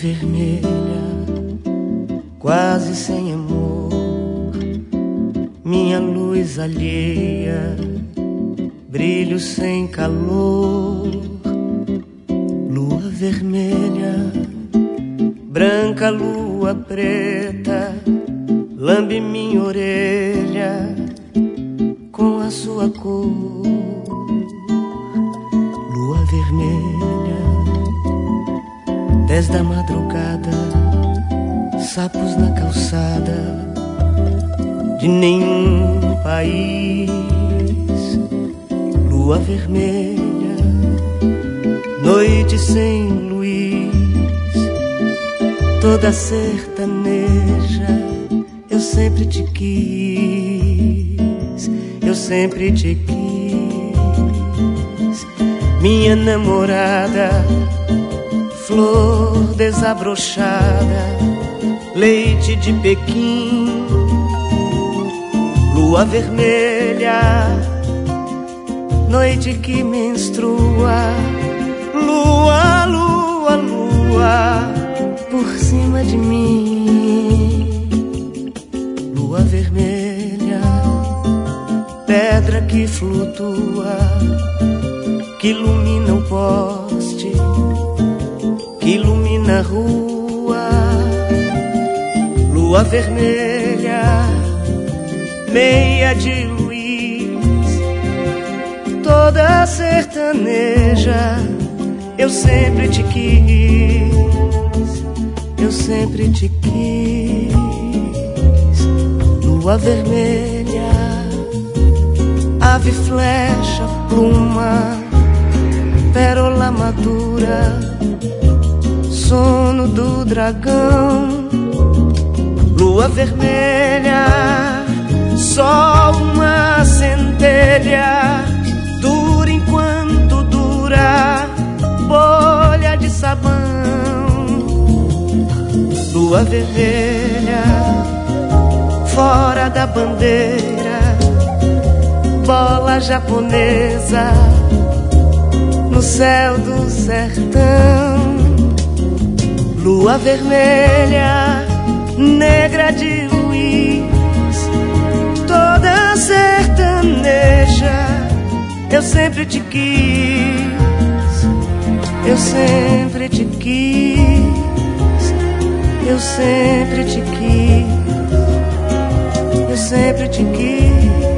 vermelha, quase sem amor, minha luz alheia, brilho sem calor. Lua vermelha, branca lua preta, lambe minha orelha com a sua cor. Lua vermelha, 10 da madrugada, sapos na calçada de nenhum país. Lua vermelha, noite sem luz, toda sertaneja. Eu sempre te quis, eu sempre te quis. Minha namorada, flor desabrochada, leite de Pequim. Lua vermelha, noite que menstrua. Lua, lua, lua, por cima de mim. Lua vermelha, pedra que flutua, que ilumina o poste, que ilumina a rua. Lua vermelha, meia de luz, toda sertaneja. Eu sempre te quis, eu sempre te quis. Lua vermelha, ave flecha, pluma, pérola madura, sono do dragão. Lua vermelha, só uma centelha, dura enquanto dura, bolha de sabão. Lua vermelha, fora da bandeira, bola japonesa no céu do sertão. Lua vermelha, negra de luz, toda sertaneja. Eu sempre te quis, eu sempre te quis, eu sempre te quis, eu sempre te quis.